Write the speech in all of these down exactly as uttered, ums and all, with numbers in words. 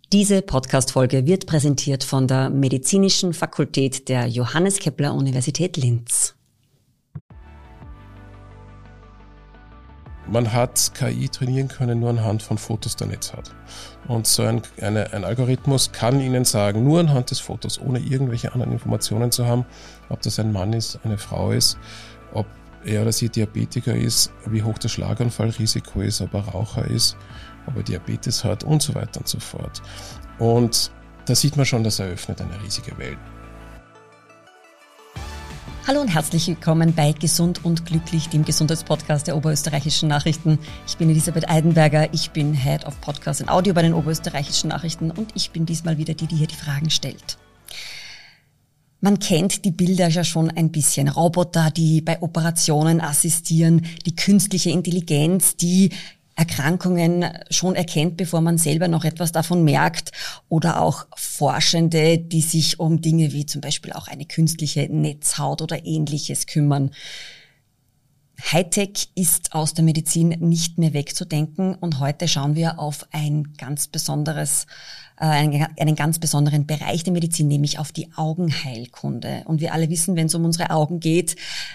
Diese Podcast-Folge wird präsentiert von der Medizinischen Fakultät der Johannes Kepler Universität Linz. Man hat K I trainieren können nur anhand von Fotos der Netzhaut. Und so ein, eine, ein Algorithmus kann Ihnen sagen, nur anhand des Fotos, ohne irgendwelche anderen Informationen zu haben, ob das ein Mann ist, eine Frau ist, ob er oder sie Diabetiker ist, wie hoch das Schlaganfallrisiko ist, ob er Raucher ist, ob er Diabetes hat und so weiter und so fort. Und da sieht man schon, das eröffnet eine riesige Welt. Hallo und herzlich willkommen bei Gesund und Glücklich, dem Gesundheitspodcast der Oberösterreichischen Nachrichten. Ich bin Elisabeth Eidenberger, ich bin Head of Podcast und Audio bei den Oberösterreichischen Nachrichten und ich bin diesmal wieder die, die hier die Fragen stellt. Man kennt die Bilder ja schon ein bisschen. Roboter, die bei Operationen assistieren, die künstliche Intelligenz, die Erkrankungen schon erkennt, bevor man selber noch etwas davon merkt, oder auch Forschende, die sich um Dinge wie zum Beispiel auch eine künstliche Netzhaut oder Ähnliches kümmern. Hightech ist aus der Medizin nicht mehr wegzudenken und heute schauen wir auf ein ganz besonderes, äh, einen, einen ganz besonderen Bereich der Medizin, nämlich auf die Augenheilkunde. Und wir alle wissen, wenn es um unsere Augen geht,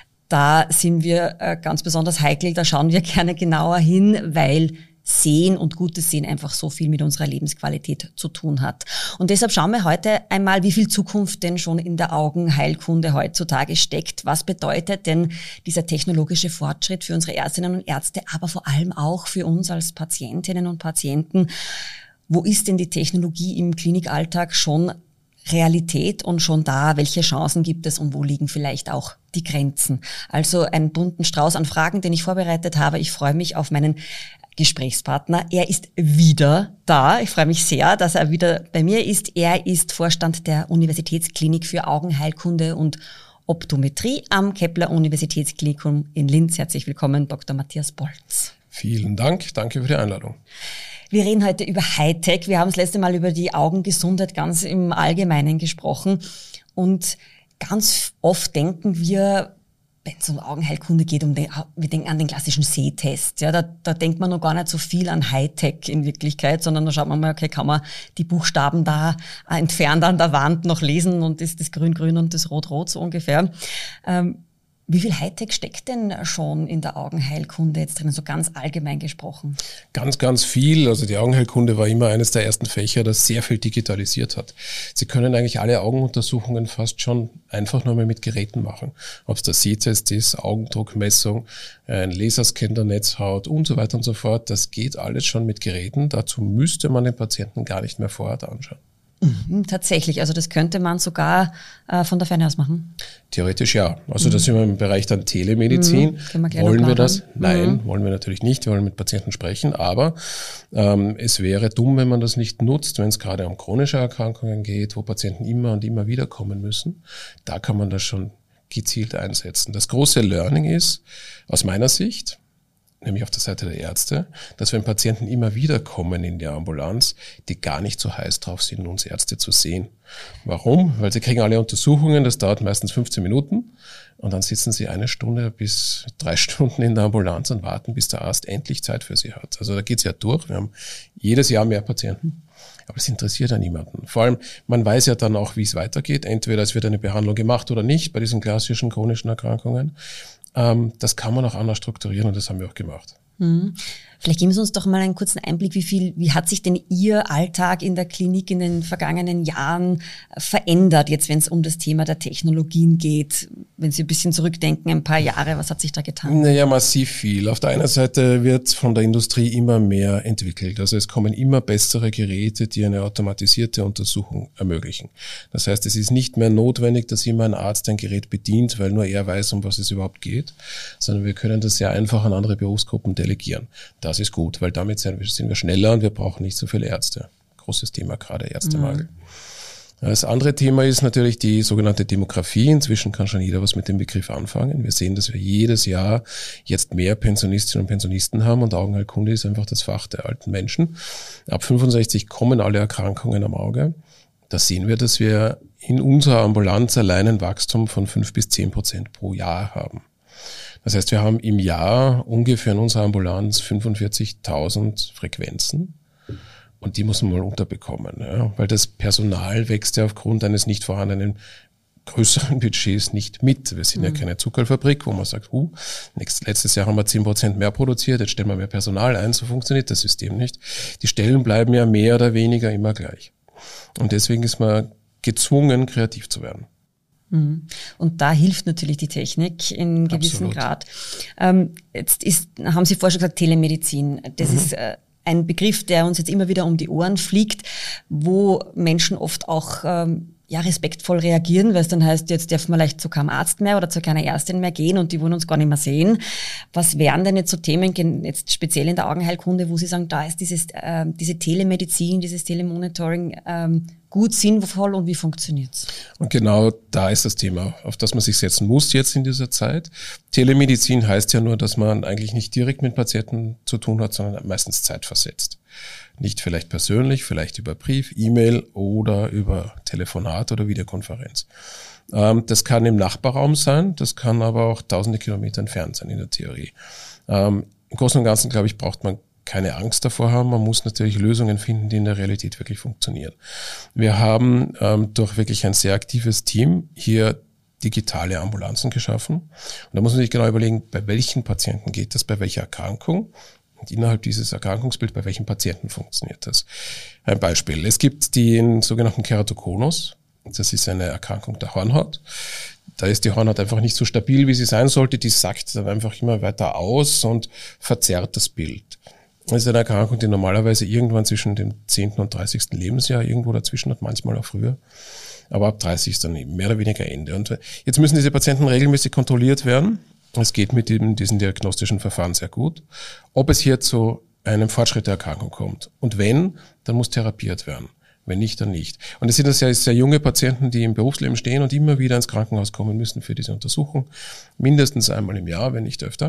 da sind wir äh, ganz besonders heikel, da schauen wir gerne genauer hin, weil Sehen und gutes Sehen einfach so viel mit unserer Lebensqualität zu tun hat. Und deshalb schauen wir heute einmal, wie viel Zukunft denn schon in der Augenheilkunde heutzutage steckt. Was bedeutet denn dieser technologische Fortschritt für unsere Ärztinnen und Ärzte, aber vor allem auch für uns als Patientinnen und Patienten? Wo ist denn die Technologie im Klinikalltag schon Realität und schon da? Welche Chancen gibt es und wo liegen vielleicht auch die Grenzen? Also einen bunten Strauß an Fragen, den ich vorbereitet habe. Ich freue mich auf meinen Gesprächspartner. Er ist wieder da. Ich freue mich sehr, dass er wieder bei mir ist. Er ist Vorstand der Universitätsklinik für Augenheilkunde und Optometrie am Kepler Universitätsklinikum in Linz. Herzlich willkommen, Doktor Matthias Bolz. Vielen Dank. Danke für die Einladung. Wir reden heute über Hightech. Wir haben das letzte Mal über die Augengesundheit ganz im Allgemeinen gesprochen. Und ganz oft denken wir, wenn es um Augenheilkunde geht, um den, wir denken an den klassischen Sehtest. Ja, da, da denkt man noch gar nicht so viel an Hightech in Wirklichkeit, sondern da schaut man mal, okay, kann man die Buchstaben da entfernt an der Wand noch lesen und ist das grün-grün und das rot-rot so ungefähr. Ähm, Wie viel Hightech steckt denn schon in der Augenheilkunde jetzt drin, so ganz allgemein gesprochen? Ganz, ganz viel. Also die Augenheilkunde war immer eines der ersten Fächer, das sehr viel digitalisiert hat. Sie können eigentlich alle Augenuntersuchungen fast schon einfach nur mal mit Geräten machen. Ob es der Sehtest ist, Augendruckmessung, ein Laserscan der Netzhaut und so weiter und so fort. Das geht alles schon mit Geräten. Dazu müsste man den Patienten gar nicht mehr vor Ort anschauen. Mhm, tatsächlich, also das könnte man sogar äh, von der Ferne aus machen? Theoretisch ja. Also mhm. da sind wir im Bereich dann Telemedizin. Mhm. Wir wollen wir das? Nein, mhm. wollen wir natürlich nicht. Wir wollen mit Patienten sprechen, aber ähm, es wäre dumm, wenn man das nicht nutzt, wenn es gerade um chronische Erkrankungen geht, wo Patienten immer und immer wieder kommen müssen. Da kann man das schon gezielt einsetzen. Das große Learning ist, aus meiner Sicht, nämlich auf der Seite der Ärzte, dass wenn Patienten immer wieder kommen in die Ambulanz, die gar nicht so heiß drauf sind, uns Ärzte zu sehen. Warum? Weil sie kriegen alle Untersuchungen, das dauert meistens fünfzehn Minuten und dann sitzen sie eine Stunde bis drei Stunden in der Ambulanz und warten, bis der Arzt endlich Zeit für sie hat. Also da geht's ja durch. Wir haben jedes Jahr mehr Patienten. Aber es interessiert ja niemanden. Vor allem, man weiß ja dann auch, wie es weitergeht. Entweder es wird eine Behandlung gemacht oder nicht bei diesen klassischen chronischen Erkrankungen. Das kann man auch anders strukturieren und das haben wir auch gemacht. Hm. Vielleicht geben Sie uns doch mal einen kurzen Einblick, wie viel, wie hat sich denn Ihr Alltag in der Klinik in den vergangenen Jahren verändert, jetzt wenn es um das Thema der Technologien geht? Wenn Sie ein bisschen zurückdenken, ein paar Jahre, was hat sich da getan? Naja, massiv viel. Auf der einen Seite wird von der Industrie immer mehr entwickelt. Also es kommen immer bessere Geräte, die eine automatisierte Untersuchung ermöglichen. Das heißt, es ist nicht mehr notwendig, dass immer ein Arzt ein Gerät bedient, weil nur er weiß, um was es überhaupt geht, sondern wir können das sehr einfach an andere Berufsgruppen delegieren. Das ist gut, weil damit sind wir schneller und wir brauchen nicht so viele Ärzte. Großes Thema gerade, Ärztemangel. Mhm. Das andere Thema ist natürlich die sogenannte Demografie. Inzwischen kann schon jeder was mit dem Begriff anfangen. Wir sehen, dass wir jedes Jahr jetzt mehr Pensionistinnen und Pensionisten haben und Augenheilkunde ist einfach das Fach der alten Menschen. Ab fünfundsechzig kommen alle Erkrankungen am Auge. Da sehen wir, dass wir in unserer Ambulanz allein ein Wachstum von fünf bis zehn Prozent pro Jahr haben. Das heißt, wir haben im Jahr ungefähr in unserer Ambulanz fünfundvierzigtausend Frequenzen. Und die muss man mal unterbekommen, ja, weil das Personal wächst ja aufgrund eines nicht vorhandenen größeren Budgets nicht mit. Wir sind mhm. ja keine Zuckerfabrik, wo man sagt, uh, nächstes, letztes Jahr haben wir zehn Prozent mehr produziert, jetzt stellen wir mehr Personal ein, so funktioniert das System nicht. Die Stellen bleiben ja mehr oder weniger immer gleich. Und deswegen ist man gezwungen, kreativ zu werden. Und da hilft natürlich die Technik in gewissem Absolut. Grad. Ähm, jetzt ist, haben Sie vorher schon gesagt, Telemedizin. Das mhm. ist äh, ein Begriff, der uns jetzt immer wieder um die Ohren fliegt, wo Menschen oft auch ähm, ja, respektvoll reagieren, weil es dann heißt, jetzt dürfen wir vielleicht zu keinem Arzt mehr oder zu keiner Ärztin mehr gehen und die wollen uns gar nicht mehr sehen. Was wären denn jetzt so Themen, jetzt speziell in der Augenheilkunde, wo Sie sagen, da ist dieses, äh, diese Telemedizin, dieses Telemonitoring ähm, gut, sinnvoll und wie funktioniert's? Und genau da ist das Thema, auf das man sich setzen muss jetzt in dieser Zeit. Telemedizin heißt ja nur, dass man eigentlich nicht direkt mit Patienten zu tun hat, sondern meistens zeitversetzt. Nicht vielleicht persönlich, vielleicht über Brief, E-Mail oder über Telefonat oder Videokonferenz. Ähm, das kann im Nachbarraum sein, das kann aber auch tausende Kilometer entfernt sein in der Theorie. Ähm, im Großen und Ganzen, glaube ich, braucht man keine Angst davor haben. Man muss natürlich Lösungen finden, die in der Realität wirklich funktionieren. Wir haben ähm, durch wirklich ein sehr aktives Team hier digitale Ambulanzen geschaffen. Und da muss man sich genau überlegen, bei welchen Patienten geht das, bei welcher Erkrankung. Und innerhalb dieses Erkrankungsbilds, bei welchen Patienten funktioniert das? Ein Beispiel. Es gibt den sogenannten Keratokonus. Das ist eine Erkrankung der Hornhaut. Da ist die Hornhaut einfach nicht so stabil, wie sie sein sollte. Die sackt dann einfach immer weiter aus und verzerrt das Bild. Das ist eine Erkrankung, die normalerweise irgendwann zwischen dem zehnten und dreißigsten Lebensjahr irgendwo dazwischen hat, manchmal auch früher. Aber ab dreißig ist dann eben mehr oder weniger Ende. Und jetzt müssen diese Patienten regelmäßig kontrolliert werden. Es geht mit dem, diesen diagnostischen Verfahren sehr gut. Ob es hier zu einem Fortschritt der Erkrankung kommt. Und wenn, dann muss therapiert werden. Wenn nicht, dann nicht. Und es sind das ja sehr junge Patienten, die im Berufsleben stehen und immer wieder ins Krankenhaus kommen müssen für diese Untersuchung. Mindestens einmal im Jahr, wenn nicht öfter.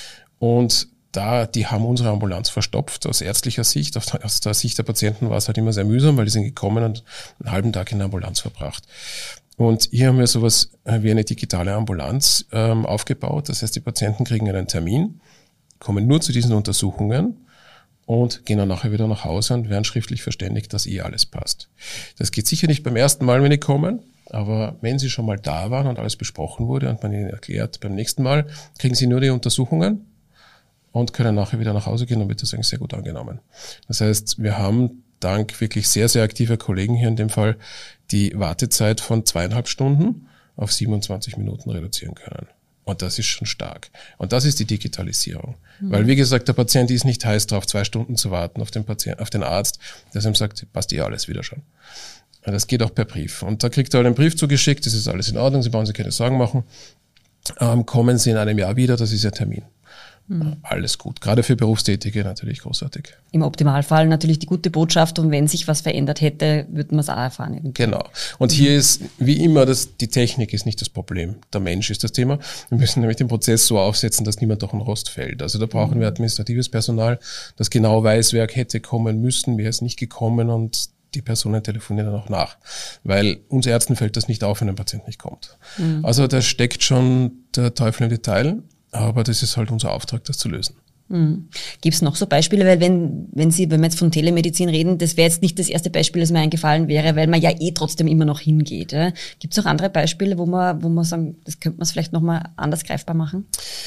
Und da, die haben unsere Ambulanz verstopft aus ärztlicher Sicht. Aus der Sicht der Patienten war es halt immer sehr mühsam, weil die sind gekommen und einen halben Tag in der Ambulanz verbracht. Und hier haben wir sowas wie eine digitale Ambulanz ähm, aufgebaut. Das heißt, die Patienten kriegen einen Termin, kommen nur zu diesen Untersuchungen und gehen dann nachher wieder nach Hause und werden schriftlich verständigt, dass eh alles passt. Das geht sicher nicht beim ersten Mal, wenn die kommen, aber wenn sie schon mal da waren und alles besprochen wurde und man ihnen erklärt, beim nächsten Mal kriegen sie nur die Untersuchungen und können nachher wieder nach Hause gehen und wird das eigentlich sehr gut angenommen. Das heißt, wir haben dank wirklich sehr, sehr aktiver Kollegen hier in dem Fall die Wartezeit von zweieinhalb Stunden auf siebenundzwanzig Minuten reduzieren können. Und das ist schon stark. Und das ist die Digitalisierung. Mhm. Weil, wie gesagt, der Patient ist nicht heiß drauf, zwei Stunden zu warten auf den Patient, auf den Arzt, der ihm sagt, passt eh alles wieder schon. Das geht auch per Brief. Und da kriegt er halt einen Brief zugeschickt, das ist alles in Ordnung, Sie brauchen sich keine Sorgen machen. Ähm, kommen Sie in einem Jahr wieder, das ist Ihr Termin. Mhm. Alles gut. Gerade für Berufstätige natürlich großartig. Im Optimalfall natürlich die gute Botschaft und wenn sich was verändert hätte, würden wir es auch erfahren. Irgendwie. Genau. Und mhm. hier ist wie immer, das, die Technik ist nicht das Problem. Der Mensch ist das Thema. Wir müssen nämlich den Prozess so aufsetzen, dass niemand durch den Rost fällt. Also da brauchen mhm. wir administratives Personal, das genau weiß, wer hätte kommen müssen, wer ist nicht gekommen und die Personen telefonieren dann auch nach. Weil uns Ärzten fällt das nicht auf, wenn ein Patient nicht kommt. Mhm. Also da steckt schon der Teufel im Detail. Aber das ist halt unser Auftrag, das zu lösen. Mhm. Gibt es noch so Beispiele? Weil wenn, wenn Sie, wenn wir jetzt von Telemedizin reden, das wäre jetzt nicht das erste Beispiel, das mir eingefallen wäre, weil man ja eh trotzdem immer noch hingeht. Ja? Gibt es auch andere Beispiele, wo man, wo man sagen, das könnte man es vielleicht nochmal anders greifbar machen?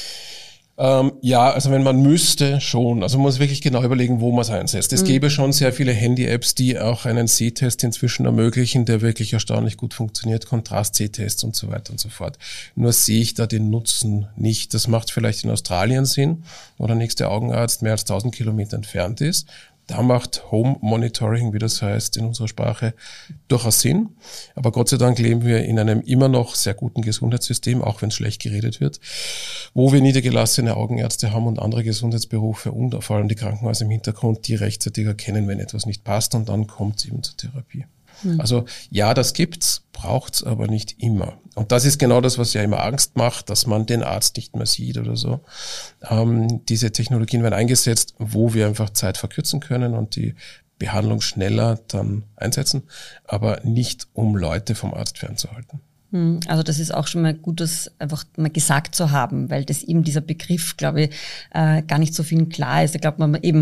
Ähm, ja, also wenn man müsste, schon. Also man muss wirklich genau überlegen, wo man es einsetzt. Es mhm. gäbe schon sehr viele Handy-Apps, die auch einen Sehtest inzwischen ermöglichen, der wirklich erstaunlich gut funktioniert, Kontrast-Sehtests und so weiter und so fort. Nur sehe ich da den Nutzen nicht. Das macht vielleicht in Australien Sinn, wo der nächste Augenarzt mehr als tausend Kilometer entfernt ist. Da macht Home Monitoring, wie das heißt in unserer Sprache, durchaus Sinn. Aber Gott sei Dank leben wir in einem immer noch sehr guten Gesundheitssystem, auch wenn es schlecht geredet wird, wo wir niedergelassene Augenärzte haben und andere Gesundheitsberufe und vor allem die Krankenhäuser im Hintergrund, die rechtzeitig erkennen, wenn etwas nicht passt und dann kommt es eben zur Therapie. Mhm. Also ja, das gibt's, braucht's aber nicht immer. Und das ist genau das, was ja immer Angst macht, dass man den Arzt nicht mehr sieht oder so. Ähm, diese Technologien werden eingesetzt, wo wir einfach Zeit verkürzen können und die Behandlung schneller dann einsetzen, aber nicht, um Leute vom Arzt fernzuhalten. Also das ist auch schon mal gut, das einfach mal gesagt zu haben, weil das eben dieser Begriff, glaube ich, äh, gar nicht so vielen klar ist. Da glaubt man eben,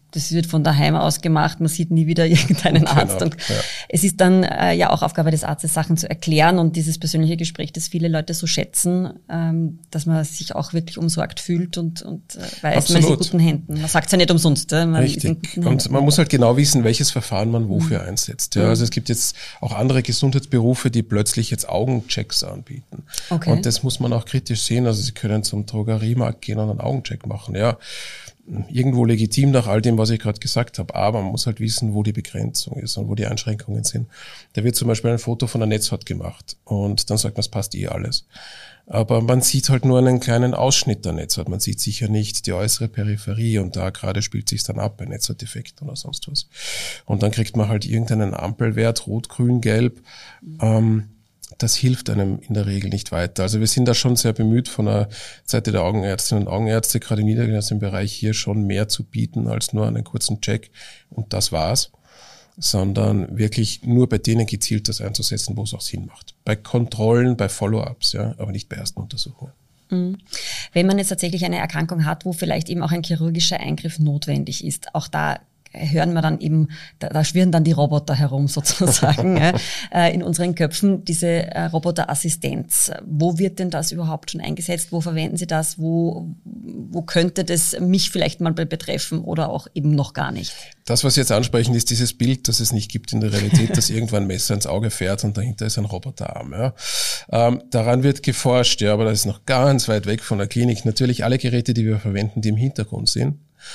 das wird von daheim aus gemacht, man sieht nie wieder irgendeinen Arzt. Genau, und ja. Es ist dann äh, ja auch Aufgabe des Arztes, Sachen zu erklären und dieses persönliche Gespräch, das viele Leute so schätzen, ähm, dass man sich auch wirklich umsorgt fühlt und, und äh, weiß, Absolut. man ist in guten Händen. Man sagt es ja nicht umsonst. Äh, man Richtig. Und man muss halt genau wissen, welches Verfahren man wofür mhm. einsetzt. Ja, also es gibt jetzt auch andere Gesundheitsberufe, die plötzlich jetzt Augenchecks anbieten. Okay. Und das muss man auch kritisch sehen. Also Sie können zum Drogeriemarkt gehen und einen Augencheck machen. Ja, irgendwo legitim nach all dem, was ich gerade gesagt habe. Aber man muss halt wissen, wo die Begrenzung ist und wo die Einschränkungen sind. Da wird zum Beispiel ein Foto von der Netzhaut gemacht und dann sagt man, es passt eh alles. Aber man sieht halt nur einen kleinen Ausschnitt der Netzhaut. Man sieht sicher nicht die äußere Peripherie und da gerade spielt sich's dann ab bei Netzhautdefekten oder sonst was. Und dann kriegt man halt irgendeinen Ampelwert, rot, grün, gelb. Ähm, Das hilft einem in der Regel nicht weiter. Also wir sind da schon sehr bemüht von der Seite der Augenärztinnen und Augenärzte, gerade im niedergelassenen Bereich hier schon mehr zu bieten als nur einen kurzen Check und das war's, sondern wirklich nur bei denen gezielt das einzusetzen, wo es auch Sinn macht. Bei Kontrollen, bei Follow-ups, ja, aber nicht bei ersten Untersuchungen. Wenn man jetzt tatsächlich eine Erkrankung hat, wo vielleicht eben auch ein chirurgischer Eingriff notwendig ist, auch da hören wir dann eben, da, da schwirren dann die Roboter herum sozusagen ja, äh, in unseren Köpfen, diese äh, Roboterassistenz. Wo wird denn das überhaupt schon eingesetzt? Wo verwenden Sie das? Wo, wo könnte das mich vielleicht mal betreffen oder auch eben noch gar nicht? Das, was Sie jetzt ansprechen, ist dieses Bild, das es nicht gibt in der Realität, dass irgendwann ein Messer ins Auge fährt und dahinter ist ein Roboterarm. Ja. Ähm, daran wird geforscht, ja, aber das ist noch ganz weit weg von der Klinik. Natürlich alle Geräte, die wir verwenden, die im Hintergrund sind,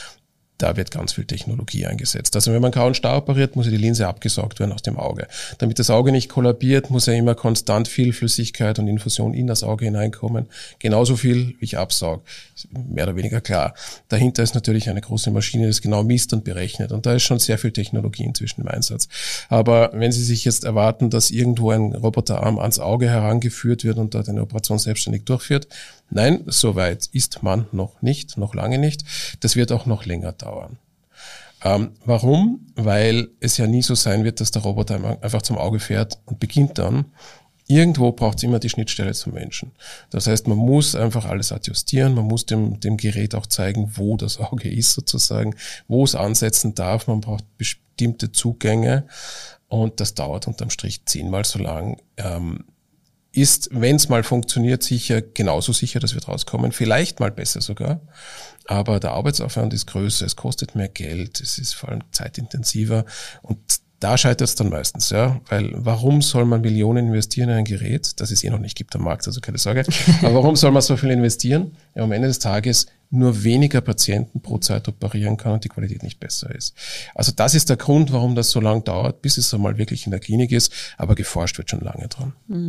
da wird ganz viel Technologie eingesetzt. Also wenn man grauen Star operiert, muss ja die Linse abgesaugt werden aus dem Auge. Damit das Auge nicht kollabiert, muss ja immer konstant viel Flüssigkeit und Infusion in das Auge hineinkommen. Genauso viel, wie ich absauge. Mehr oder weniger klar. Dahinter ist natürlich eine große Maschine, die das genau misst und berechnet. Und da ist schon sehr viel Technologie inzwischen im Einsatz. Aber wenn Sie sich jetzt erwarten, dass irgendwo ein Roboterarm ans Auge herangeführt wird und dort eine Operation selbstständig durchführt, nein, so weit ist man noch nicht, noch lange nicht. Das wird auch noch länger dauern. Ähm, warum? Weil es ja nie so sein wird, dass der Roboter einfach zum Auge fährt und beginnt dann. Irgendwo braucht es immer die Schnittstelle zum Menschen. Das heißt, man muss einfach alles adjustieren, man muss dem, dem Gerät auch zeigen, wo das Auge ist sozusagen, wo es ansetzen darf. Man braucht bestimmte Zugänge und das dauert unterm Strich zehnmal so lang. Ähm, ist, wenn es mal funktioniert, sicher genauso sicher, dass wir rauskommen, vielleicht mal besser sogar. Aber der Arbeitsaufwand ist größer, es kostet mehr Geld, es ist vor allem zeitintensiver und da scheitert es dann meistens, ja, weil warum soll man Millionen investieren in ein Gerät, das es eh noch nicht gibt am Markt, also keine Sorge, aber warum soll man so viel investieren? Ja, am Ende des Tages nur weniger Patienten pro Zeit operieren kann und die Qualität nicht besser ist. Also das ist der Grund, warum das so lang dauert, bis es einmal wirklich in der Klinik ist, aber geforscht wird schon lange dran.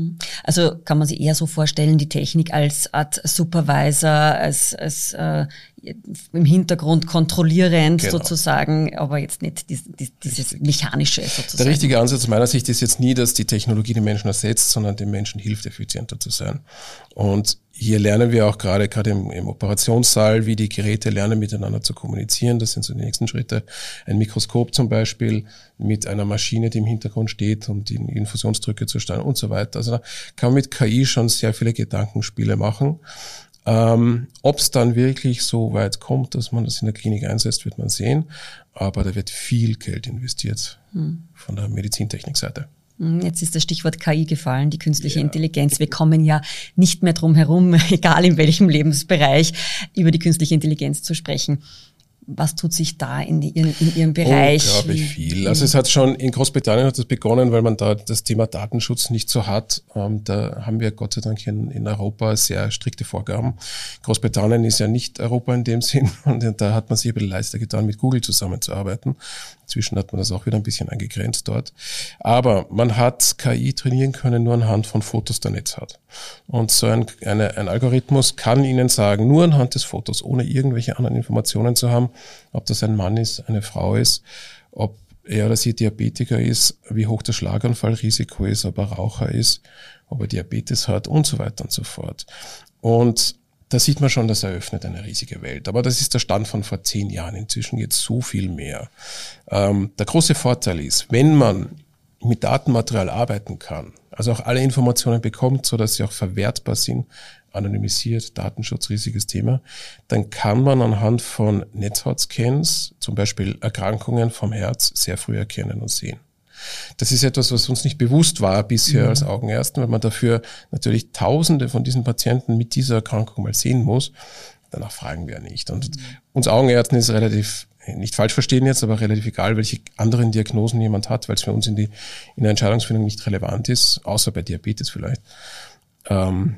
Also kann man sich eher so vorstellen, die Technik als Art Supervisor, als, als äh, im Hintergrund kontrollierend genau. sozusagen, aber jetzt nicht dieses, dieses Mechanische sozusagen. Der richtige Ansatz aus meiner Sicht ist jetzt nie, dass die Technologie den Menschen ersetzt, sondern dem Menschen hilft, effizienter zu sein. Und hier lernen wir auch gerade, gerade im, im Operationssaal, wie die Geräte lernen, miteinander zu kommunizieren. Das sind so die nächsten Schritte. Ein Mikroskop zum Beispiel mit einer Maschine, die im Hintergrund steht, um die Infusionsdrücke zu steuern und so weiter. Also da kann man mit K I schon sehr viele Gedankenspiele machen. Ähm, ob es dann wirklich so weit kommt, dass man das in der Klinik einsetzt, wird man sehen. Aber da wird viel Geld investiert hm. von der Medizintechnikseite. Jetzt ist das Stichwort K I gefallen, die künstliche ja. Intelligenz. Wir kommen ja nicht mehr drum herum, egal in welchem Lebensbereich, über die künstliche Intelligenz zu sprechen. Was tut sich da in, die, in, in Ihrem Bereich? Unglaublich viel. Also es hat schon, in Großbritannien hat das begonnen, weil man da das Thema Datenschutz nicht so hat. Ähm, da haben wir Gott sei Dank in, in Europa sehr strikte Vorgaben. Großbritannien ist ja nicht Europa in dem Sinn und da hat man sich ein bisschen leichter getan, mit Google zusammenzuarbeiten. Inzwischen hat man das auch wieder ein bisschen eingegrenzt dort. Aber man hat K I trainieren können nur anhand von Fotos der Netzhaut. Und so ein, eine, ein Algorithmus kann Ihnen sagen, nur anhand des Fotos, ohne irgendwelche anderen Informationen zu haben, ob das ein Mann ist, eine Frau ist, ob er oder sie Diabetiker ist, wie hoch das Schlaganfallrisiko ist, ob er Raucher ist, ob er Diabetes hat und so weiter und so fort. Und da sieht man schon, das eröffnet eine riesige Welt. Aber das ist der Stand von vor zehn Jahren. Inzwischen geht so viel mehr. Ähm, der große Vorteil ist, wenn man mit Datenmaterial arbeiten kann, also auch alle Informationen bekommt, so dass sie auch verwertbar sind, anonymisiert, Datenschutz, riesiges Thema, dann kann man anhand von Netzhautscans zum Beispiel Erkrankungen vom Herz sehr früh erkennen und sehen. Das ist etwas, was uns nicht bewusst war bisher mhm. als Augenärzten, weil man dafür natürlich Tausende von diesen Patienten mit dieser Erkrankung mal sehen muss. Danach fragen wir nicht. Und mhm. uns Augenärzten ist relativ, nicht falsch verstehen jetzt, aber relativ egal, welche anderen Diagnosen jemand hat, weil es für uns in, die, in der Entscheidungsfindung nicht relevant ist, außer bei Diabetes vielleicht. Ähm,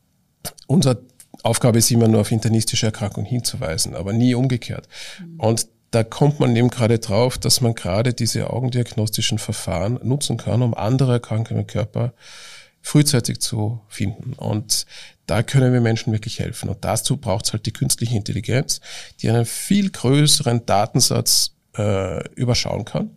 unsere Aufgabe ist immer nur auf internistische Erkrankungen hinzuweisen, aber nie umgekehrt. Mhm. Und da kommt man eben gerade drauf, dass man gerade diese augendiagnostischen Verfahren nutzen kann, um andere Erkrankungen im Körper frühzeitig zu finden. Und da können wir Menschen wirklich helfen. Und dazu braucht es halt die künstliche Intelligenz, die einen viel größeren Datensatz äh, überschauen kann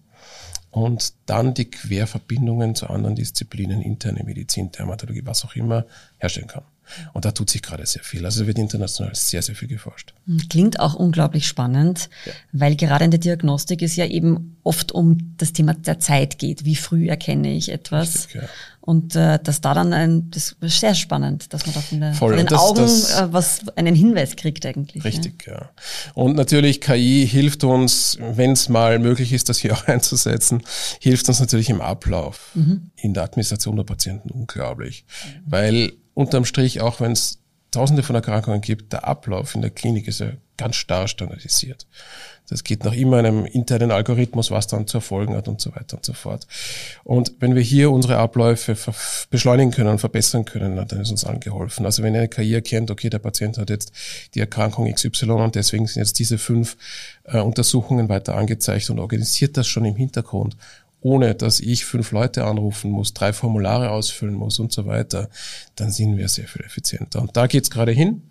und dann die Querverbindungen zu anderen Disziplinen, interne Medizin, Dermatologie, was auch immer, herstellen kann. Und da tut sich gerade sehr viel. Also wird international sehr, sehr viel geforscht. Klingt auch unglaublich spannend, ja. weil gerade in der Diagnostik es ja eben oft um das Thema der Zeit geht. Wie früh erkenne ich etwas? Richtig, ja. Und äh, dass da dann ein, das ist sehr spannend, dass man da von, der, von den das, Augen das, äh, was einen Hinweis kriegt eigentlich. Richtig, ja. ja. Und natürlich K I hilft uns, wenn es mal möglich ist, das hier auch einzusetzen, hilft uns natürlich im Ablauf, mhm. in der Administration der Patienten unglaublich. Mhm. Weil unterm Strich, auch wenn es Tausende von Erkrankungen gibt, der Ablauf in der Klinik ist ja ganz starr standardisiert. Das geht nach immer einem internen Algorithmus, was dann zu erfolgen hat und so weiter und so fort. Und wenn wir hier unsere Abläufe beschleunigen können und verbessern können, dann ist uns allen geholfen. Also wenn eine K I erkennt, okay, der Patient hat jetzt die Erkrankung X Y und deswegen sind jetzt diese fünf äh, Untersuchungen weiter angezeigt und organisiert das schon im Hintergrund, ohne dass ich fünf Leute anrufen muss, drei Formulare ausfüllen muss und so weiter, dann sind wir sehr viel effizienter. Und da geht's gerade hin.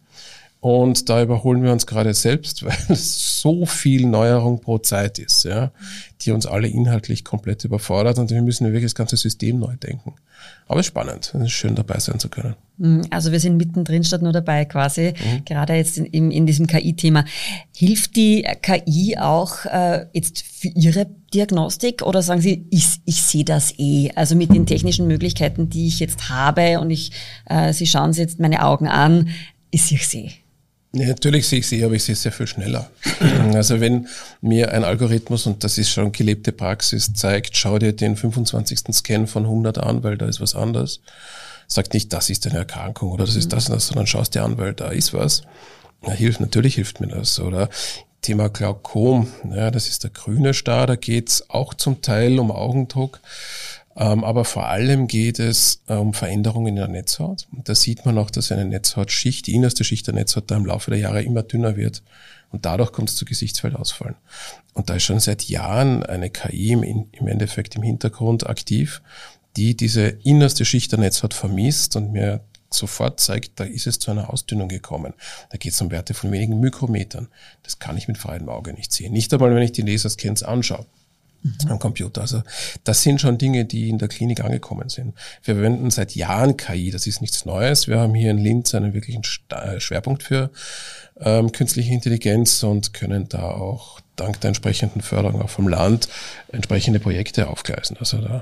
Und da überholen wir uns gerade selbst, weil es so viel Neuerung pro Zeit ist, ja, die uns alle inhaltlich komplett überfordert und wir müssen wirklich das ganze System neu denken. Aber es ist spannend, es ist schön dabei sein zu können. Also wir sind mittendrin statt nur dabei quasi, mhm. gerade jetzt in, in diesem K I-Thema. Hilft die K I auch äh, jetzt für Ihre Diagnostik oder sagen Sie, ich, ich sehe das eh, also mit den technischen Möglichkeiten, die ich jetzt habe und ich, äh, Sie schauen sich jetzt meine Augen an, ich sehe. Ja, natürlich sehe ich sie, aber ich sehe es sehr viel schneller. Also wenn mir ein Algorithmus, und das ist schon gelebte Praxis, zeigt, schau dir den fünfundzwanzigsten Scan von hundert an, weil da ist was anderes. Sagt nicht, das ist eine Erkrankung oder das ist das und das, sondern schaust dir an, weil da ist was. Na, hilft, natürlich hilft mir das. Oder Thema Glaukom, ja, das ist der grüne Star, da geht's auch zum Teil um Augendruck. Ähm, aber vor allem geht es äh, um Veränderungen in der Netzhaut. Und da sieht man auch, dass eine Netzhautschicht, die innerste Schicht der Netzhaut, da im Laufe der Jahre immer dünner wird. Und dadurch kommt es zu Gesichtsfeldausfallen. Und da ist schon seit Jahren eine K I im, im Endeffekt im Hintergrund aktiv, die diese innerste Schicht der Netzhaut vermisst und mir sofort zeigt, da ist es zu einer Ausdünnung gekommen. Da geht es um Werte von wenigen Mikrometern. Das kann ich mit freiem Auge nicht sehen. Nicht einmal, wenn ich die Laserscans anschaue. Mhm. Am Computer. Also das sind schon Dinge, die in der Klinik angekommen sind. Wir verwenden seit Jahren K I, das ist nichts Neues. Wir haben hier in Linz einen wirklichen Schwerpunkt für ähm, künstliche Intelligenz und können da auch dank der entsprechenden Förderung auch vom Land entsprechende Projekte aufgleisen. Also da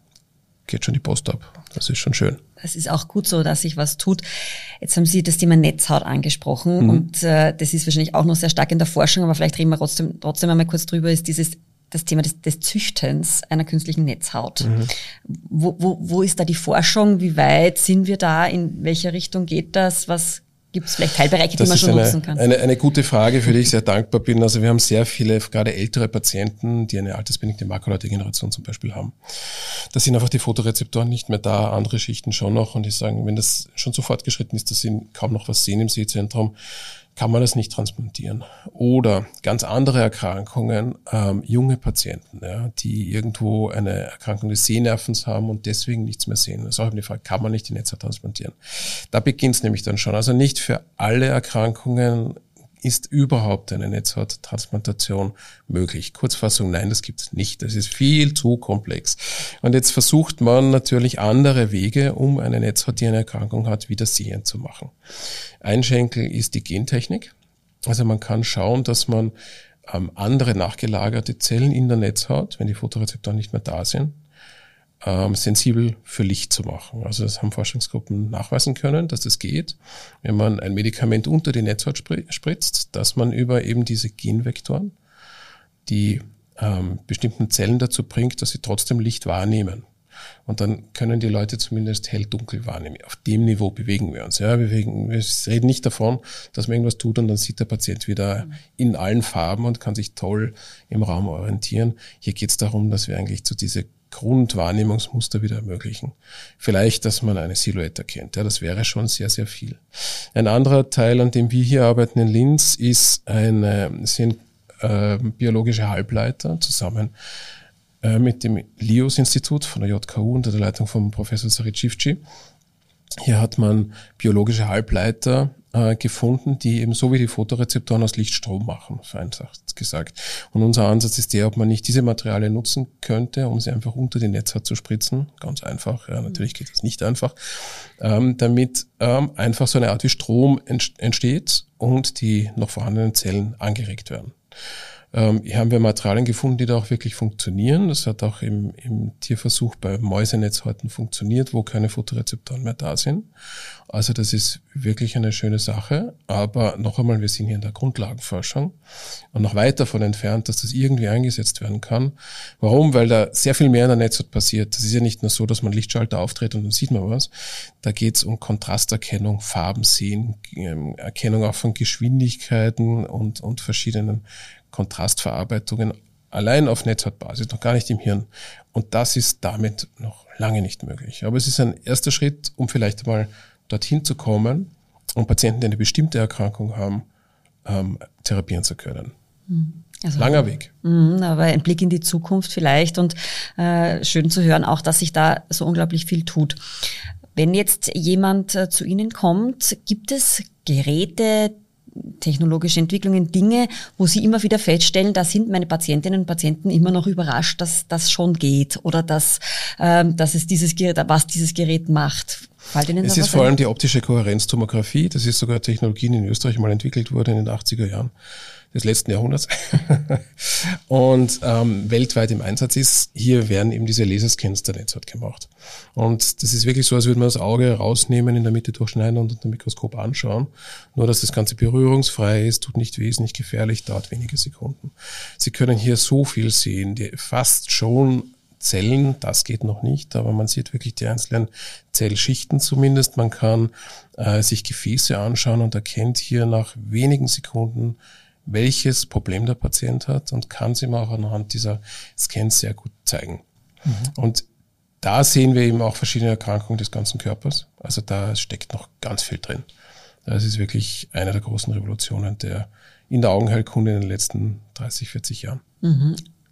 geht schon die Post ab. Das ist schon schön. Das ist auch gut so, dass sich was tut. Jetzt haben Sie das Thema Netzhaut angesprochen mhm. und äh, das ist wahrscheinlich auch noch sehr stark in der Forschung, aber vielleicht reden wir trotzdem, trotzdem einmal kurz drüber, ist dieses das Thema des, des Züchtens einer künstlichen Netzhaut. Mhm. Wo, wo, wo ist da die Forschung? Wie weit sind wir da? In welcher Richtung geht das? Was gibt es vielleicht Teilbereiche, das die man schon eine, nutzen kann? Eine, eine gute Frage, für die ich sehr dankbar bin. Also wir haben sehr viele, gerade ältere Patienten, die eine altersbedingte Makuladegeneration zum Beispiel haben. Da sind einfach die Photorezeptoren nicht mehr da, andere Schichten schon noch. Und die sagen, wenn das schon so fortgeschritten ist, dass sie kaum noch was sehen im Sehzentrum, kann man das nicht transplantieren. Oder ganz andere Erkrankungen, ähm, junge Patienten, ja, die irgendwo eine Erkrankung des Sehnervens haben und deswegen nichts mehr sehen. Das ist auch eine Frage, kann man nicht die Netzhaut transplantieren? Da beginnt es nämlich dann schon. Also nicht für alle Erkrankungen ist überhaupt eine Netzhauttransplantation möglich. Kurzfassung, nein, das gibt es nicht. Das ist viel zu komplex. Und jetzt versucht man natürlich andere Wege, um eine Netzhaut, die eine Erkrankung hat, wieder sehend zu machen. Ein Schenkel ist die Gentechnik. Also man kann schauen, dass man ähm, andere nachgelagerte Zellen in der Netzhaut, wenn die Photorezeptoren nicht mehr da sind, ähm, sensibel für Licht zu machen. Also das haben Forschungsgruppen nachweisen können, dass das geht, wenn man ein Medikament unter die Netzhaut spritzt, dass man über eben diese Genvektoren die ähm, bestimmten Zellen dazu bringt, dass sie trotzdem Licht wahrnehmen. Und dann können die Leute zumindest hell-dunkel wahrnehmen. Auf dem Niveau bewegen wir uns. Ja, wir, bewegen, wir reden nicht davon, dass man irgendwas tut und dann sieht der Patient wieder in allen Farben und kann sich toll im Raum orientieren. Hier geht es darum, dass wir eigentlich zu diese Grundwahrnehmungsmuster wieder ermöglichen. Vielleicht, dass man eine Silhouette erkennt. Ja, das wäre schon sehr, sehr viel. Ein anderer Teil, an dem wir hier arbeiten in Linz, ist eine, sind äh, biologische Halbleiter zusammen mit dem Lios-Institut von der J K U unter der Leitung von Professor Saricivci. Hier hat man biologische Halbleiter äh, gefunden, die eben so wie die Photorezeptoren aus Licht Strom machen, vereinfacht gesagt. Und unser Ansatz ist der, ob man nicht diese Materialien nutzen könnte, um sie einfach unter die Netzhaut zu spritzen. Ganz einfach, ja, natürlich geht das nicht einfach. Ähm, damit ähm, einfach so eine Art wie Strom entsteht und die noch vorhandenen Zellen angeregt werden. Ähm, hier haben wir Materialien gefunden, die da auch wirklich funktionieren. Das hat auch im, im Tierversuch bei Mäusenetzhäuten funktioniert, wo keine Photorezeptoren mehr da sind. Also das ist wirklich eine schöne Sache. Aber noch einmal, wir sind hier in der Grundlagenforschung und noch weit davon entfernt, dass das irgendwie eingesetzt werden kann. Warum? Weil da sehr viel mehr in der Netzhaut passiert. Das ist ja nicht nur so, dass man Lichtschalter aufdreht und dann sieht man was. Da geht es um Kontrasterkennung, Farben sehen, Erkennung auch von Geschwindigkeiten und, und verschiedenen Kontrastverarbeitungen allein auf Netzhautbasis, noch gar nicht im Hirn. Und das ist damit noch lange nicht möglich. Aber es ist ein erster Schritt, um vielleicht mal dorthin zu kommen, um Patienten, die eine bestimmte Erkrankung haben, ähm, therapieren zu können. Also, langer Weg. Aber ein Blick in die Zukunft vielleicht und äh, schön zu hören auch, dass sich da so unglaublich viel tut. Wenn jetzt jemand äh, zu Ihnen kommt, gibt es Geräte, technologische Entwicklungen, Dinge, wo Sie immer wieder feststellen, da sind meine Patientinnen und Patienten immer noch überrascht, dass das schon geht oder dass, ähm, dass es dieses Gerät, was dieses Gerät macht. Fällt Ihnen es ist vor allem die optische Kohärenztomographie. Das ist sogar Technologie, die in Österreich mal entwickelt wurde in den achtziger Jahren des letzten Jahrhunderts und ähm, weltweit im Einsatz ist. Hier werden eben diese Laserscans der Netzhaut gemacht. Und das ist wirklich so, als würde man das Auge rausnehmen, in der Mitte durchschneiden und unter dem Mikroskop anschauen. Nur, dass das Ganze berührungsfrei ist, tut nicht wesentlich gefährlich, dauert wenige Sekunden. Sie können hier so viel sehen, die fast schon Zellen, das geht noch nicht, aber man sieht wirklich die einzelnen Zellschichten zumindest. Man kann äh, sich Gefäße anschauen und erkennt hier nach wenigen Sekunden, welches Problem der Patient hat und kann es ihm auch anhand dieser Scans sehr gut zeigen. Mhm. Und da sehen wir eben auch verschiedene Erkrankungen des ganzen Körpers. Also da steckt noch ganz viel drin. Das ist wirklich eine der großen Revolutionen der in der Augenheilkunde in den letzten dreißig, vierzig Jahren. Mhm.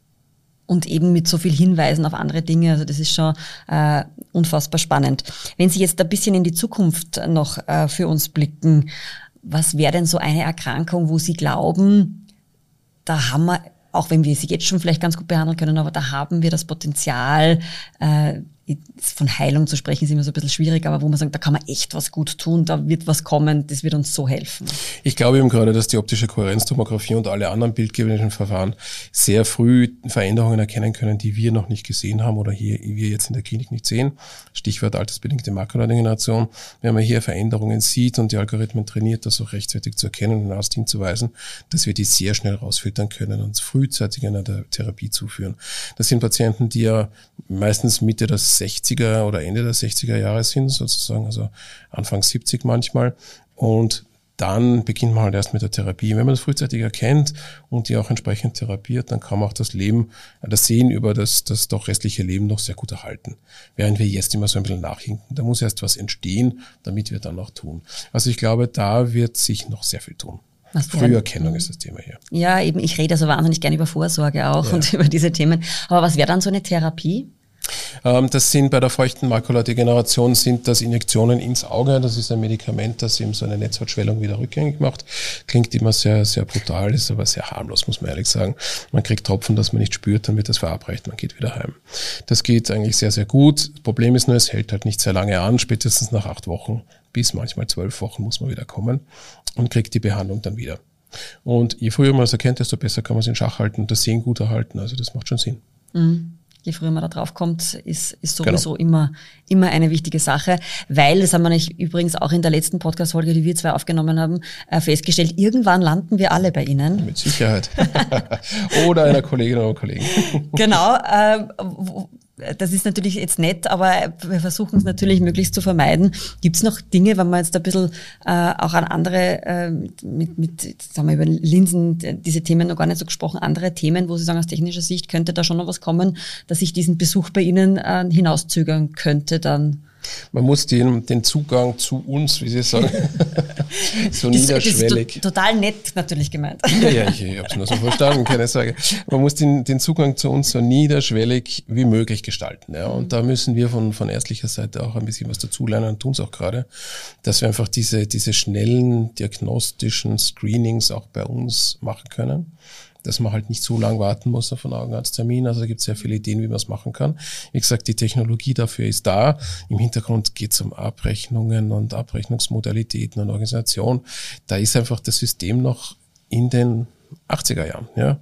Und eben mit so viel Hinweisen auf andere Dinge, also das ist schon äh, unfassbar spannend. Wenn Sie jetzt ein bisschen in die Zukunft noch äh, für uns blicken, was wäre denn so eine Erkrankung, wo Sie glauben, da haben wir, auch wenn wir sie jetzt schon vielleicht ganz gut behandeln können, aber da haben wir das Potenzial, äh, von Heilung zu sprechen, ist immer so ein bisschen schwierig, aber wo man sagt, da kann man echt was gut tun, da wird was kommen, das wird uns so helfen. Ich glaube eben gerade, dass die optische Kohärenztomographie und alle anderen bildgebenden Verfahren sehr früh Veränderungen erkennen können, die wir noch nicht gesehen haben oder hier wir jetzt in der Klinik nicht sehen. Stichwort altersbedingte Makuladegeneration. Wenn man hier Veränderungen sieht und die Algorithmen trainiert, das auch rechtzeitig zu erkennen und den Arzt hinzuweisen, dass wir die sehr schnell rausfiltern können und frühzeitig einer der Therapie zuführen. Das sind Patienten, die ja meistens Mitte des sechziger oder Ende der sechziger Jahre sind, sozusagen, also Anfang siebzig manchmal. Und dann beginnt man halt erst mit der Therapie. Wenn man das frühzeitig erkennt und die auch entsprechend therapiert, dann kann man auch das Leben, das Sehen über das, das doch restliche Leben noch sehr gut erhalten. Während wir jetzt immer so ein bisschen nachhinken. Da muss erst was entstehen, damit wir dann auch tun. Also ich glaube, da wird sich noch sehr viel tun. Früherkennung ist das Thema hier. Ja, eben, ich rede so wahnsinnig gerne über Vorsorge auch ja. und über diese Themen. Aber was wäre dann so eine Therapie? Das sind bei der feuchten Makuladegeneration sind das Injektionen ins Auge. Das ist ein Medikament, das eben so eine Netzhautschwellung wieder rückgängig macht. Klingt immer sehr, sehr brutal, ist aber sehr harmlos, muss man ehrlich sagen. Man kriegt Tropfen, das man nicht spürt, dann wird das verabreicht, man geht wieder heim. Das geht eigentlich sehr, sehr gut. Das Problem ist nur, es hält halt nicht sehr lange an. Spätestens nach acht Wochen bis manchmal zwölf Wochen muss man wieder kommen und kriegt die Behandlung dann wieder. Und je früher man es erkennt, desto besser kann man es in Schach halten und das Sehen gut erhalten. Also das macht schon Sinn. Mhm. je früher man da drauf kommt, ist, ist sowieso genau. immer, immer eine wichtige Sache, weil, das haben wir nicht, übrigens auch in der letzten Podcast-Folge, die wir zwei aufgenommen haben, äh, festgestellt, irgendwann landen wir alle bei Ihnen. Mit Sicherheit. Oder einer Kollegin oder Kollegen. Genau, äh, wo, das ist natürlich jetzt nett, aber wir versuchen es natürlich möglichst zu vermeiden. Gibt es noch Dinge, wenn man jetzt ein bisschen äh, auch an andere, äh, mit, mit, jetzt haben wir über Linsen, diese Themen noch gar nicht so gesprochen, andere Themen, wo Sie sagen, aus technischer Sicht könnte da schon noch was kommen, dass ich diesen Besuch bei Ihnen äh, hinauszögern könnte dann? Man muss den, den Zugang zu uns, wie Sie sagen, so das, niederschwellig. Das ist total nett natürlich gemeint. Ja, ja, ich, ich habe es nur so verstanden, keine Sorge. Man muss den, den Zugang zu uns so niederschwellig wie möglich gestalten. Ja. Und da müssen wir von, von ärztlicher Seite auch ein bisschen was dazulernen und tun es auch gerade, dass wir einfach diese, diese schnellen diagnostischen Screenings auch bei uns machen können. Dass man halt nicht so lange warten muss auf einen Augenarzttermin. Also da gibt es sehr viele Ideen, wie man es machen kann. Wie gesagt, die Technologie dafür ist da. Im Hintergrund geht es um Abrechnungen und Abrechnungsmodalitäten und Organisation. Da ist einfach das System noch in den achtziger Jahren. Ja.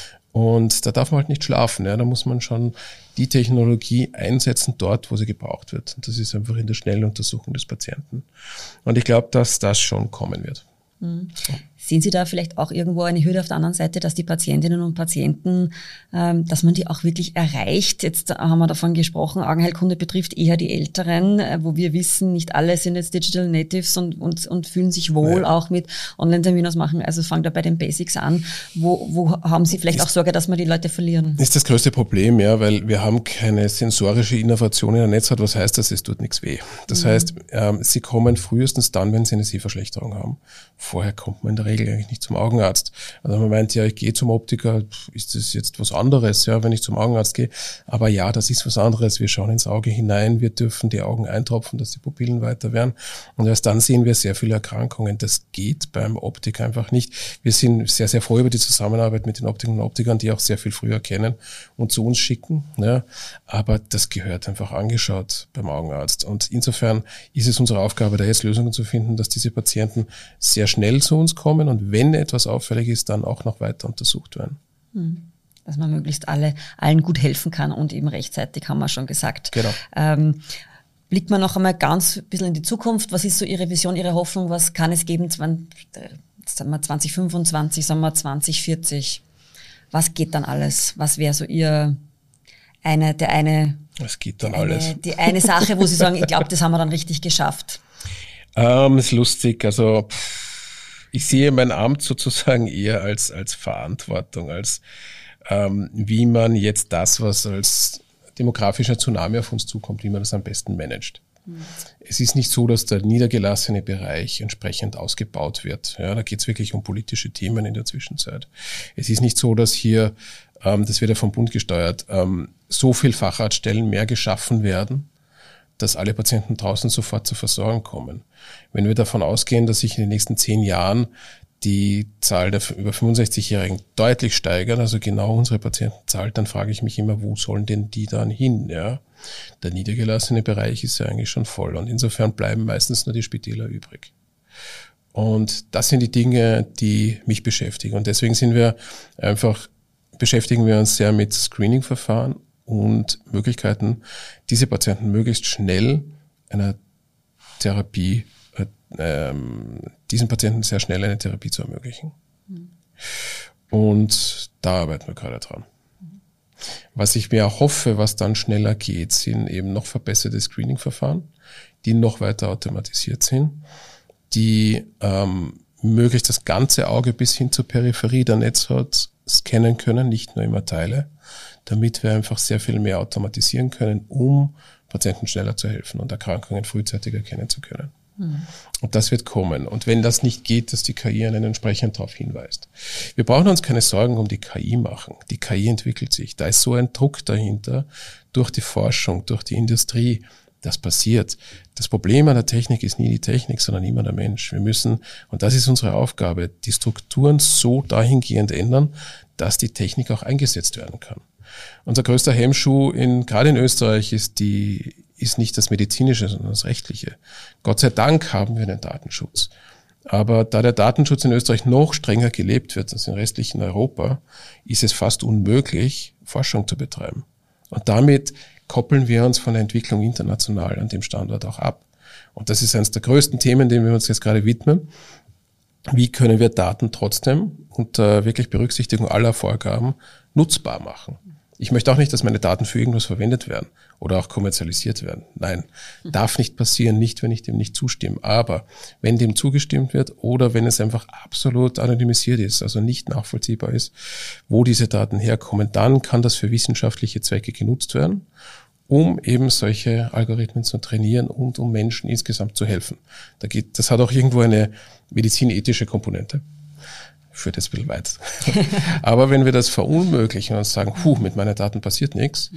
Und da darf man halt nicht schlafen. Ja. Da muss man schon die Technologie einsetzen dort, wo sie gebraucht wird. Und das ist einfach in der schnellen Untersuchung des Patienten. Und ich glaube, dass das schon kommen wird. Mhm. Sehen Sie da vielleicht auch irgendwo eine Hürde auf der anderen Seite, dass die Patientinnen und Patienten, ähm, dass man die auch wirklich erreicht? Jetzt haben wir davon gesprochen, Augenheilkunde betrifft eher die Älteren, äh, wo wir wissen, nicht alle sind jetzt Digital Natives und, und, und fühlen sich wohl, ja. auch mit Online-Terminus machen. Also fangen da bei den Basics an. Wo, wo haben Sie vielleicht ist, auch Sorge, dass wir die Leute verlieren? Das ist das größte Problem, ja, weil wir haben keine sensorische Innovation in der Netzhaut. Was heißt das? Es tut nichts weh. Das mhm. heißt, ähm, sie kommen frühestens dann, wenn sie eine Sehverschlechterung haben. Vorher kommt man in der Regel eigentlich nicht zum Augenarzt. Also man meint, ja, ich gehe zum Optiker, ist das jetzt was anderes, ja, wenn ich zum Augenarzt gehe? Aber ja, das ist was anderes. Wir schauen ins Auge hinein, wir dürfen die Augen eintropfen, dass die Pupillen weiter werden. Und erst dann sehen wir sehr viele Erkrankungen. Das geht beim Optiker einfach nicht. Wir sind sehr, sehr froh über die Zusammenarbeit mit den Optikern und Optikern, die auch sehr viel früher kennen und zu uns schicken. Ja. Aber das gehört einfach angeschaut beim Augenarzt. Und insofern ist es unsere Aufgabe, da jetzt Lösungen zu finden, dass diese Patienten sehr schnell zu uns kommen und wenn etwas auffällig ist, dann auch noch weiter untersucht werden. Dass man möglichst alle, allen gut helfen kann und eben rechtzeitig, haben wir schon gesagt. Genau. Ähm, blickt man noch einmal ganz ein bisschen in die Zukunft. Was ist so Ihre Vision, Ihre Hoffnung? Was kann es geben, sagen wir zwanzig fünfundzwanzig, sagen wir zwanzig vierzig? Was geht dann alles? Was wäre so Ihr, eine, der eine, Was geht dann eine, alles? die eine Sache, wo Sie sagen, ich glaube, das haben wir dann richtig geschafft? Ähm, ist lustig, also ich sehe mein Amt sozusagen eher als als Verantwortung, als ähm, wie man jetzt das, was als demografischer Tsunami auf uns zukommt, wie man das am besten managt. Mhm. Es ist nicht so, dass der niedergelassene Bereich entsprechend ausgebaut wird. Ja, da geht es wirklich um politische Themen in der Zwischenzeit. Es ist nicht so, dass hier, ähm, das wird ja vom Bund gesteuert, ähm, so viel Facharztstellen mehr geschaffen werden, dass alle Patienten draußen sofort zur Versorgung kommen. Wenn wir davon ausgehen, dass sich in den nächsten zehn Jahren die Zahl der über fünfundsechzigjährigen deutlich steigert, also genau unsere Patientenzahl, dann frage ich mich immer, wo sollen denn die dann hin? Ja? Der niedergelassene Bereich ist ja eigentlich schon voll und insofern bleiben meistens nur die Spitäler übrig. Und das sind die Dinge, die mich beschäftigen und deswegen sind wir einfach, beschäftigen wir uns sehr mit Screening-Verfahren und Möglichkeiten, diese Patienten möglichst schnell einer Therapie, äh, ähm, diesen Patienten sehr schnell eine Therapie zu ermöglichen. Mhm. Und da arbeiten wir gerade dran. Mhm. Was ich mir hoffe, was dann schneller geht, sind eben noch verbesserte Screening-Verfahren, die noch weiter automatisiert sind, die ähm, möglichst das ganze Auge bis hin zur Peripherie der Netzhaut scannen können, nicht nur immer Teile, damit wir einfach sehr viel mehr automatisieren können, um Patienten schneller zu helfen und Erkrankungen frühzeitig erkennen zu können. Mhm. Und das wird kommen. Und wenn das nicht geht, dass die K I einen entsprechend darauf hinweist. Wir brauchen uns keine Sorgen um die K I machen. Die K I entwickelt sich. Da ist so ein Druck dahinter, durch die Forschung, durch die Industrie. Das passiert. Das Problem an der Technik ist nie die Technik, sondern immer der Mensch. Wir müssen, und das ist unsere Aufgabe, die Strukturen so dahingehend ändern, dass die Technik auch eingesetzt werden kann. Unser größter Hemmschuh in, gerade in Österreich ist die, ist nicht das Medizinische, sondern das Rechtliche. Gott sei Dank haben wir den Datenschutz. Aber da der Datenschutz in Österreich noch strenger gelebt wird als im restlichen Europa, ist es fast unmöglich, Forschung zu betreiben. Und damit koppeln wir uns von der Entwicklung international an dem Standort auch ab. Und das ist eines der größten Themen, denen wir uns jetzt gerade widmen. Wie können wir Daten trotzdem unter wirklich Berücksichtigung aller Vorgaben nutzbar machen? Ich möchte auch nicht, dass meine Daten für irgendwas verwendet werden oder auch kommerzialisiert werden. Nein, darf nicht passieren, nicht, wenn ich dem nicht zustimme. Aber wenn dem zugestimmt wird oder wenn es einfach absolut anonymisiert ist, also nicht nachvollziehbar ist, wo diese Daten herkommen, dann kann das für wissenschaftliche Zwecke genutzt werden, um eben solche Algorithmen zu trainieren und um Menschen insgesamt zu helfen. Da geht, das hat auch irgendwo eine medizinethische Komponente. Führt jetzt ein bisschen weit. Aber wenn wir das verunmöglichen und sagen, puh, mit meinen Daten passiert nichts,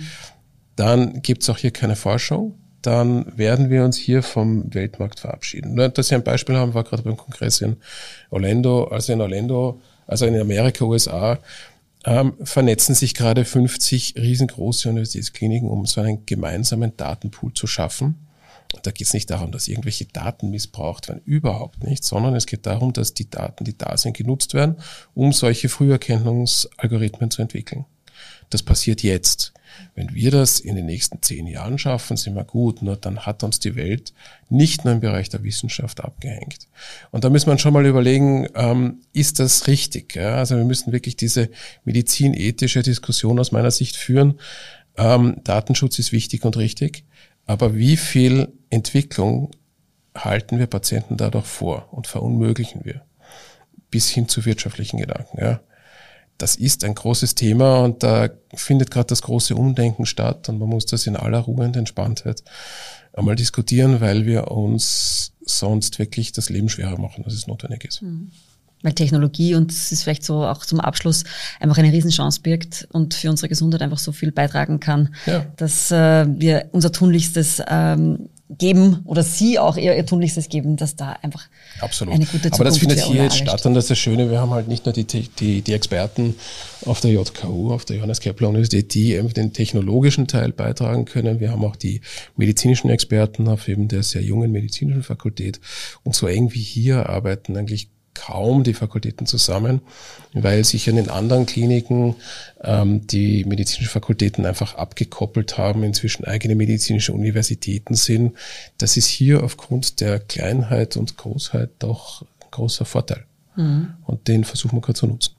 dann gibt es auch hier keine Forschung, dann werden wir uns hier vom Weltmarkt verabschieden. Nur, dass Sie ein Beispiel haben, war gerade beim Kongress in Orlando, also in Orlando, also in Amerika, U S A, ähm, vernetzen sich gerade fünfzig riesengroße Universitätskliniken, um so einen gemeinsamen Datenpool zu schaffen. Da geht es nicht darum, dass irgendwelche Daten missbraucht werden, überhaupt nicht, sondern es geht darum, dass die Daten, die da sind, genutzt werden, um solche Früherkennungsalgorithmen zu entwickeln. Das passiert jetzt. Wenn wir das in den nächsten zehn Jahren schaffen, sind wir gut, nur dann hat uns die Welt nicht nur im Bereich der Wissenschaft abgehängt. Und da muss man schon mal überlegen, ähm, ist das richtig? Ja? Also wir müssen wirklich diese medizinethische Diskussion aus meiner Sicht führen. Ähm, Datenschutz ist wichtig und richtig. Aber wie viel Entwicklung halten wir Patienten dadurch vor und verunmöglichen wir? Bis hin zu wirtschaftlichen Gedanken. Ja. Das ist ein großes Thema und da findet gerade das große Umdenken statt und man muss das in aller Ruhe und Entspanntheit einmal diskutieren, weil wir uns sonst wirklich das Leben schwerer machen, als es notwendig ist. Mhm. Weil Technologie, und es ist vielleicht so auch zum Abschluss, einfach eine Riesenchance birgt und für unsere Gesundheit einfach so viel beitragen kann, ja. dass äh, wir unser Tunlichstes ähm, geben oder Sie auch ihr, ihr Tunlichstes geben, dass da einfach Absolut. eine gute Zukunft Aber das findet hier jetzt statt. statt und das ist das Schöne, wir haben halt nicht nur die, die, die Experten auf der J K U, auf der Johannes Kepler Universität, die eben den technologischen Teil beitragen können. Wir haben auch die medizinischen Experten auf eben der sehr jungen medizinischen Fakultät und so eng wie hier arbeiten eigentlich kaum die Fakultäten zusammen, weil sich in den anderen Kliniken ähm, die medizinischen Fakultäten einfach abgekoppelt haben, inzwischen eigene medizinische Universitäten sind. Das ist hier aufgrund der Kleinheit und Großheit doch ein großer Vorteil. Mhm. Und den versuchen wir gerade zu nutzen.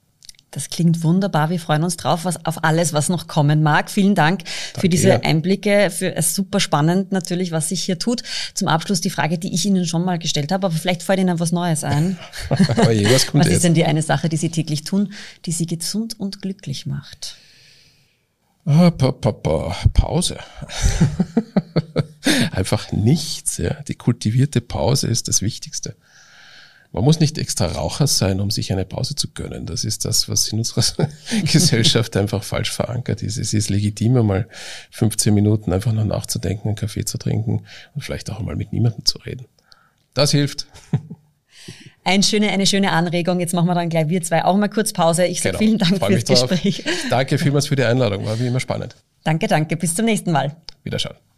Das klingt wunderbar. Wir freuen uns drauf, was, auf alles, was noch kommen mag. Vielen Dank Danke, für diese ja. Einblicke. Für es super spannend natürlich, was sich hier tut. Zum Abschluss die Frage, die ich Ihnen schon mal gestellt habe, aber vielleicht fällt Ihnen was Neues ein. je, was kommt was jetzt? ist denn die eine Sache, die Sie täglich tun, die Sie gesund und glücklich macht? Ah, pa, pa, pa. Pause. Einfach nichts. Ja. Die kultivierte Pause ist das Wichtigste. Man muss nicht extra Raucher sein, um sich eine Pause zu gönnen. Das ist das, was in unserer Gesellschaft einfach falsch verankert ist. Es ist legitim, mal fünfzehn Minuten einfach noch nachzudenken, einen Kaffee zu trinken und vielleicht auch mal mit niemandem zu reden. Das hilft. Eine schöne, eine schöne Anregung. Jetzt machen wir dann gleich wir zwei auch mal kurz Pause. Ich sage genau. vielen Dank fürs Gespräch. Danke vielmals für die Einladung. War wie immer spannend. Danke, danke. Bis zum nächsten Mal. Wiederschauen.